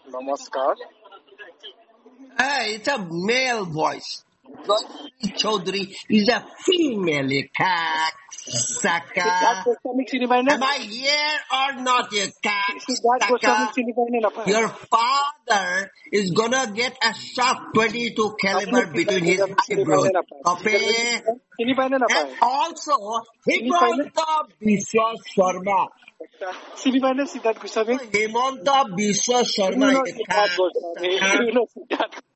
Namaskar. Hey, it's a male voice. Gayatri Chaudhary is a female. Siddharth Saka. Goswami চিনি পাই না? Am I here or not, you Siddharth Saka? Goswami চিনি পাই না পায়? Your father is gonna get a sharp 22 আপনি caliber between his Siddharth চিনি পাই eyebrows. না পায়? Okay? চিনি পাই না And পায়? also, চিনি পাই না? Himanta Biswa Sharma. চিনি পাই না Siddharth Goswami? Himanta Biswa Sharma. You know Siddharth Goswami. You know Siddharth